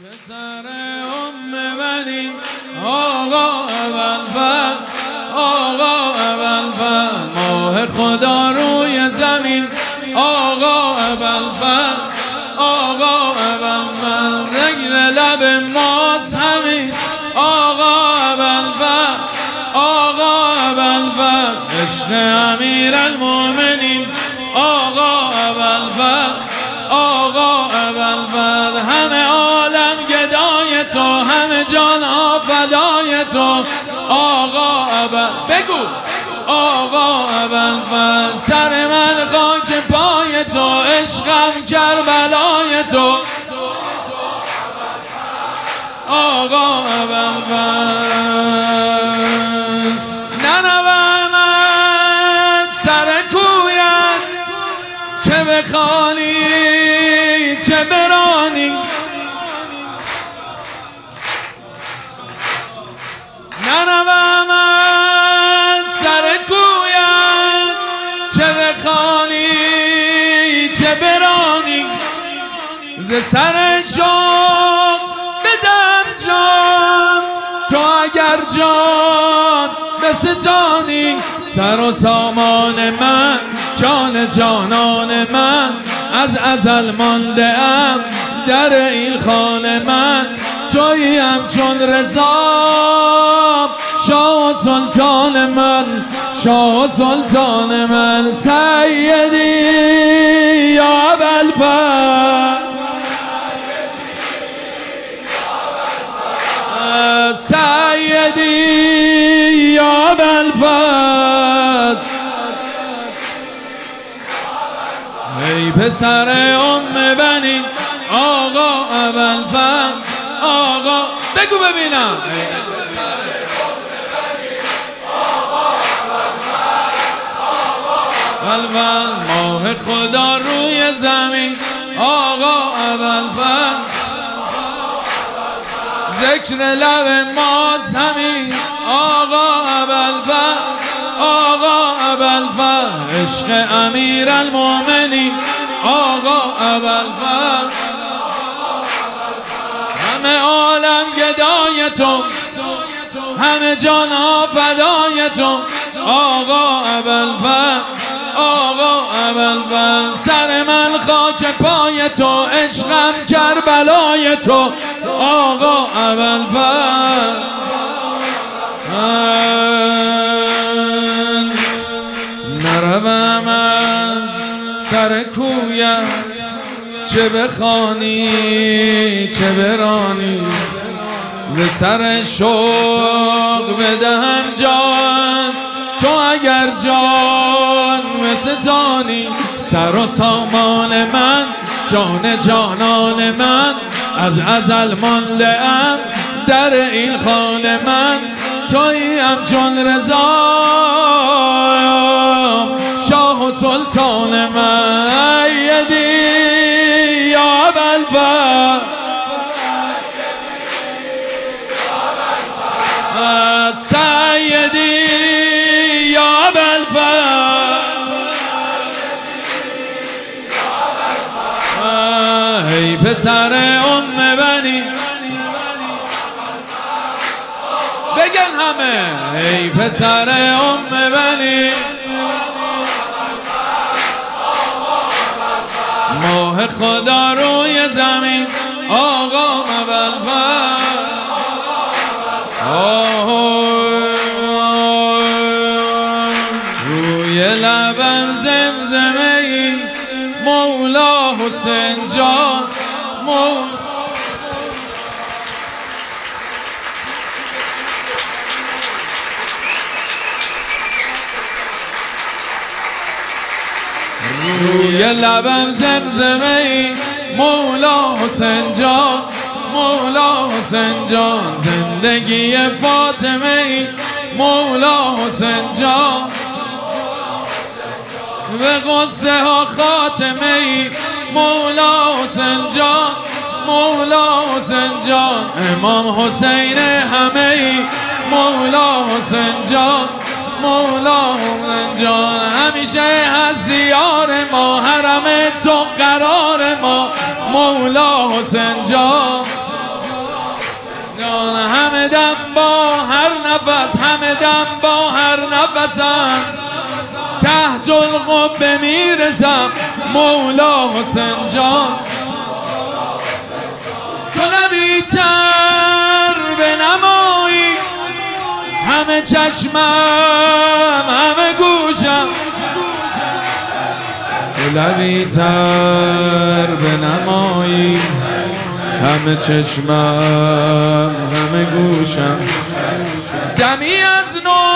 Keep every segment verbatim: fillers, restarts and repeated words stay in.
پسر ام بنی آقا ابوالفضل، آقا ابوالفضل، ماه خدا روی زمین، آقا ابوالفضل، آقا ابوالفضل، رنگ لب ماست همین، آقا ابوالفضل، آقا ابوالفضل، عشق امیرالمومنین، آقا ابوالفضل، آقا ابوالفضل، همه عالم گدای تو، همه جان ها فدای تو، آقا ابوالفضل، بگو آقا ابوالفضل، سر من خاک پای تو، عشقم کربلای تو، آقا ابوالفضل، ننوم از سر کویت چه بخوانی چه برانی، ننوم از سر کویت چه بخوانی چه برانی، ز سر شوق بدم جان تو اگر جان بستانی، سر و سامان من جان جانان من، از ازل مانده ام در این خانه من، تویی همچون رضا شاه و سلطان من، شاه و سلطان من، سیدی یا ابوالفضل، سیدی یا ابوالفضل، ای پسر ام بنی آقا ابوالفضل، آقا بگو ببینم، ای پسر ام بنی آقا ابوالفضل، ماه خدا روی زمین، آقا ابوالفضل، ذکر لب ماست همین، آقا ابوالفضل، آقا ابوالفضل، عشق امیرالمومنین، آقا ابوالفضل، همه عالم گدای تو، همه جان ها فدای تو، آقا ابوالفضل، آقا ابوالفضل، سر من خاک پای تو، عشقم کربلای تو، آقا ابوالفضل، نروم از سر کویت چه بخوانی چه برانی، ز سر شوق بدهم جان تو اگر جان بستانی، سر و سامان من جان جانان من، از ازل مانده ام در این خانه من، تویی همچون رضا شاه و سلطان من، سیدی یا ابوالفضل، سیدی یا ابوالفضل، ای پسر ام بنی بگن همه، ای پسر ام بنی ماه خدا روی زمین، آقا ابوالفضل، روی لبم زمزمه ای مولا حسین جان، مولا روی لبم زمزمه ای مولا حسین جان، مولا حسین جان، زندگی فاطمه ای مولا حسین جان، به قصه ها خاتمه ای مولا حسین جان، مولا حسین جان، امام حسین همه ای مولا حسین جان، مولا حسین جان، همیشه هست دیار ما، حرم تو قرار ما مولا حسین جان، جان همه دم با هر نفس، همه دم با هر نفسم تحت القبه میرسم مولا حسین جان. تو لبی تر بنمایی همه چشمم همه گوشم، تو لبی تر بنمایی همه چشمم همه گوشم. دمی از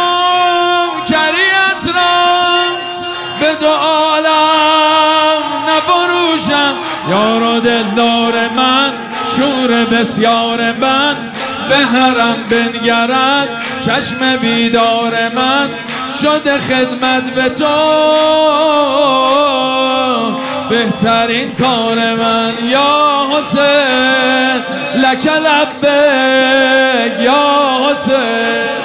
نوکریت را به دو عالم نفروشم. یار و دلدار من شور بسیار من به حرم بنگرد چشم بیدار من شده خدمت به تو بهترین کار من. یا حسین لک لبیک یا حسین.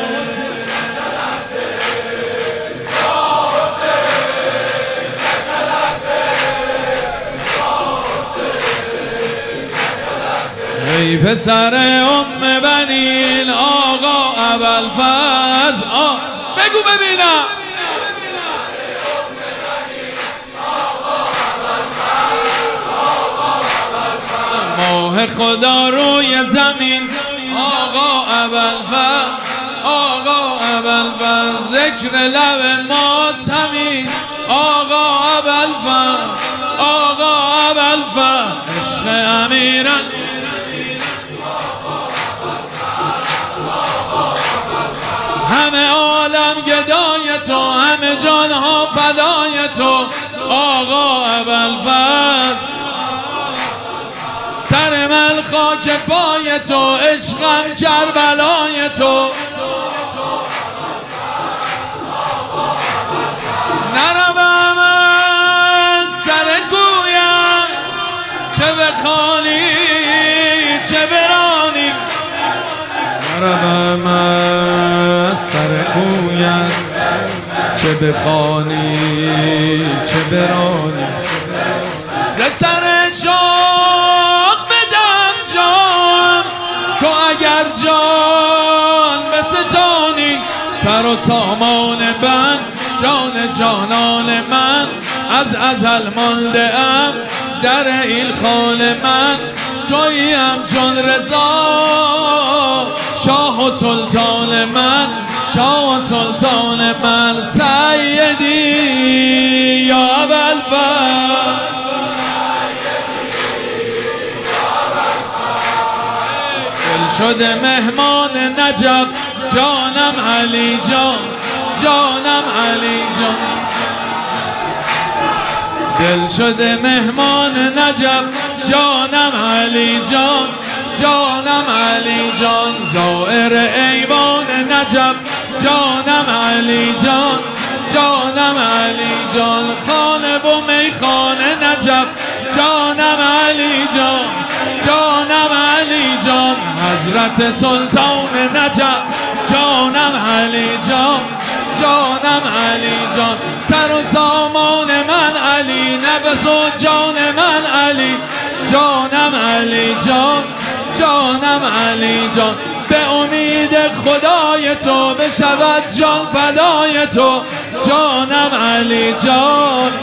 ای پسر ام بنین آقا ابوالفضل، بگو ببینم. ماه خدا روی زمین آقا ابوالفضل، آقا ابوالفضل ذکر لب ماست همین آقا ابوالفضل، آقا ابوالفضل عشق امیران. همه عالم گدای تو، همه جانها فدای تو آقا ابوالفضل. سر من خاک پای تو، عشقم کربلای تو. نروم از سر کویم چه بخوانی چه برانی، نروم از سر کویم چه بخوانی چه برانی. ز سر شوق بدم جان تو اگر جان بستانی. سر و سامان من جان جانان من از ازل مانده ام در این خانه من. توییم چون رضا شاه و سلطان من، شاه و سلطان من. سیدی یا ابوالفضل، دل شده مهمان نجف جانم علی جان، جانم علی جان. دل شده مهمان نجف جانم علی جان، جانم علی جان. زائر ایوان نجف جانم علی جان، جانم علی جان. خانه و میخانه نجف جانم علی جان، جانم علی جان. حضرت سلطان نجف جانم علی جان، جانم علی جان. سر و سامان من علی، نفس و جان من علی، جانم علی جان، جانم علی جان. به امید خدای تو بشود جان فدای تو جانم علی جان.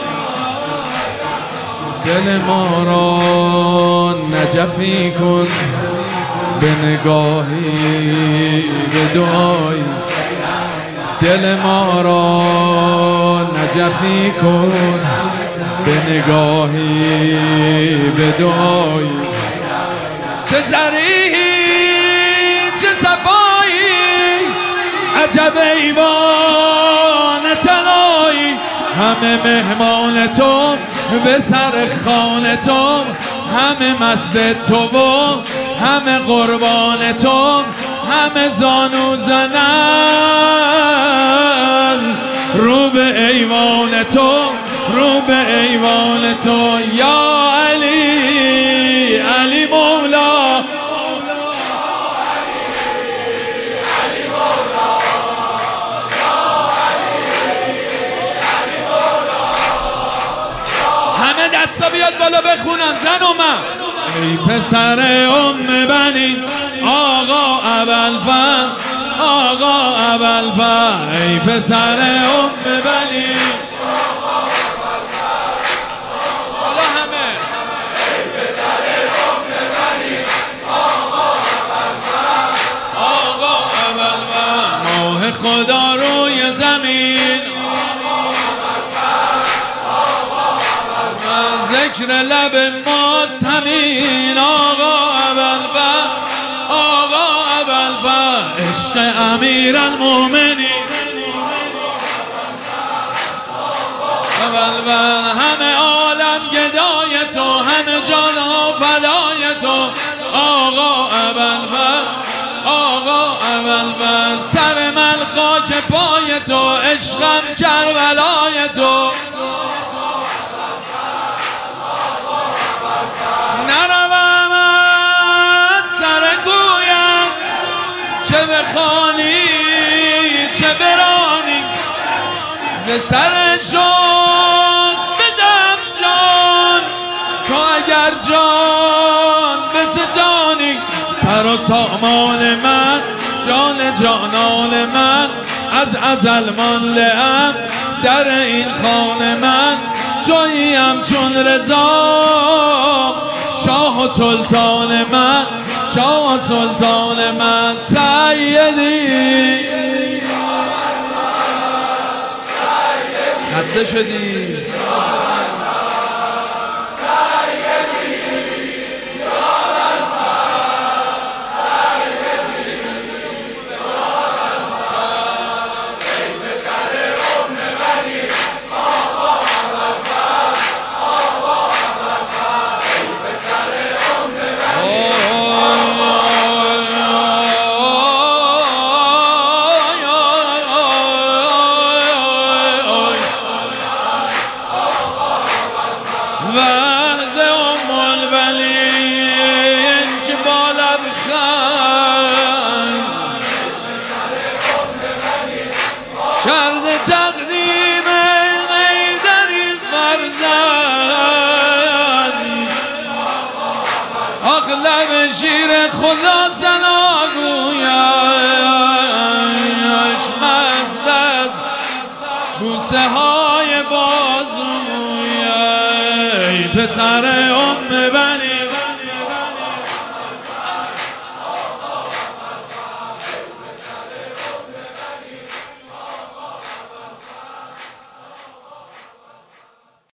دل ما را نجفی کن به نگاهی به دعایی، دل ما را نجفی کن به نگاهی به دعایی. چه زریحی چه صفایی عجب ایوان طلایی. همه مهمان تو به سر خانه تو، همه مست تو و همه قربان تو، همه زانو زنن رو به ایوان تو، رو به ایوان تو. یا علی علی مولا، همه دستا بیاد بالا بخونن زن و من. ای پسر ام بنی آقا ابوالفضل آقا ابوالفضل ای پسر ام بنی حالا همه ای پسر ام بنی آقا ابوالفضل آقا ابوالفضل ماه خدا روی زمین ذکر لب ماست همین آقا ابوالفضل آقا ابوالفضل عشق امیرالمومنین ابوالفضل همه عالم گدای تو همه جانها فدای تو آقا ابوالفضل آقا ابوالفضل سر من خاک پای تو عشقم کربلای تو نروم از سر کویم چه بخوانی چه برانی ز سر جان بدم جان تو اگر جان بستانی سر و سامان من جان جانان من از ازل مانله‌ام در این خانه من توییم چون رضا شاه و سلطان من شاه و سلطان من سیدی خسته شدی وحز ام البنین که با لبخند کرده تقدیم حیدری فرزند آخ لب شیر خدا ثنا گویش مست از بوسه های بازو پسر ام بنی